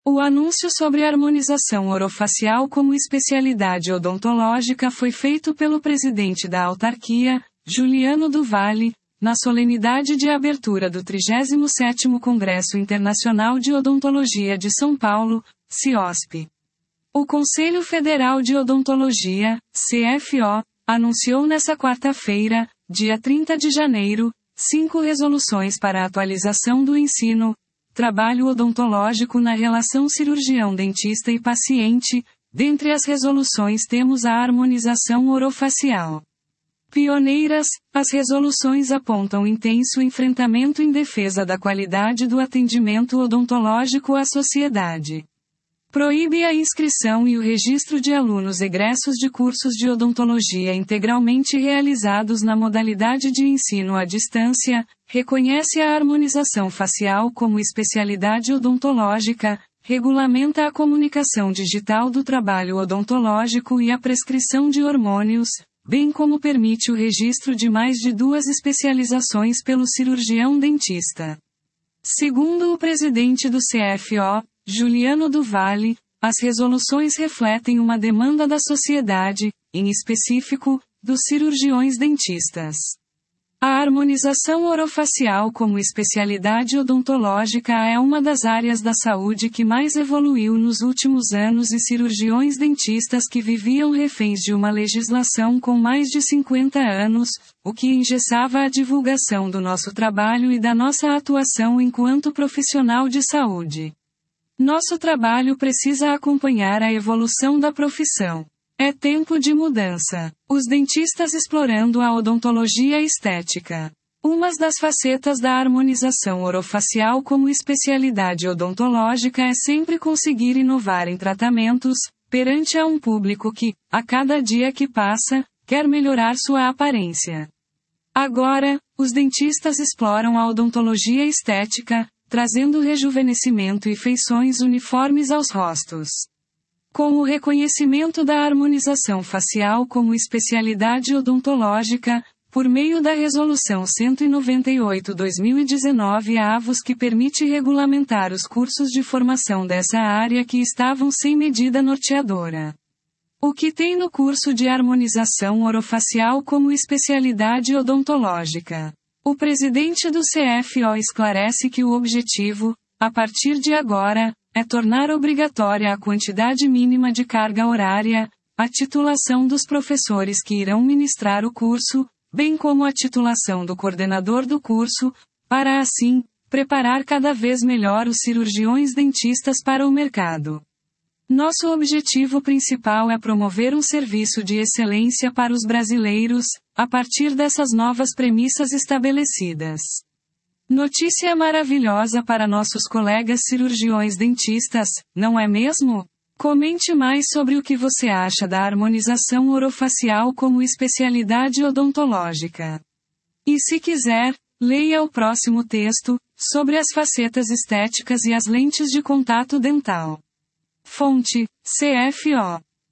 O anúncio sobre harmonização orofacial como especialidade odontológica foi feito pelo presidente da autarquia, Juliano do Valle, na solenidade de abertura do 37º Congresso Internacional de Odontologia de São Paulo, CIOSP. O Conselho Federal de Odontologia, CFO, anunciou nesta quarta-feira, dia 30 de janeiro, 5 resoluções para a atualização do ensino, trabalho odontológico na relação cirurgião-dentista e paciente. Dentre as resoluções temos a harmonização orofacial. Pioneiras, as resoluções apontam intenso enfrentamento em defesa da qualidade do atendimento odontológico à sociedade. Proíbe a inscrição e o registro de alunos egressos de cursos de odontologia integralmente realizados na modalidade de ensino à distância, reconhece a harmonização facial como especialidade odontológica, regulamenta a comunicação digital do trabalho odontológico e a prescrição de hormônios, bem como permite o registro de mais de 2 especializações pelo cirurgião dentista. Segundo o presidente do CFO, Juliano do Valle, as resoluções refletem uma demanda da sociedade, em específico, dos cirurgiões dentistas. A harmonização orofacial como especialidade odontológica é uma das áreas da saúde que mais evoluiu nos últimos anos e cirurgiões dentistas que viviam reféns de uma legislação com mais de 50 anos, o que engessava a divulgação do nosso trabalho e da nossa atuação enquanto profissional de saúde. Nosso trabalho precisa acompanhar a evolução da profissão. É tempo de mudança. Os dentistas explorando a odontologia estética. Uma das facetas da harmonização orofacial como especialidade odontológica é sempre conseguir inovar em tratamentos, perante a um público que, a cada dia que passa, quer melhorar sua aparência. Agora, os dentistas exploram a odontologia estética, trazendo rejuvenescimento e feições uniformes aos rostos. Com o reconhecimento da harmonização facial como especialidade odontológica, por meio da Resolução 198/2019 AVOS que permite regulamentar os cursos de formação dessa área que estavam sem medida norteadora. O que tem no curso de harmonização orofacial como especialidade odontológica? O presidente do CFO esclarece que o objetivo, a partir de agora, é tornar obrigatória a quantidade mínima de carga horária, a titulação dos professores que irão ministrar o curso, bem como a titulação do coordenador do curso, para assim, preparar cada vez melhor os cirurgiões dentistas para o mercado. Nosso objetivo principal é promover um serviço de excelência para os brasileiros, a partir dessas novas premissas estabelecidas. Notícia maravilhosa para nossos colegas cirurgiões dentistas, não é mesmo? Comente mais sobre o que você acha da harmonização orofacial como especialidade odontológica. E se quiser, leia o próximo texto, sobre as facetas estéticas e as lentes de contato dental. Fonte: CFO.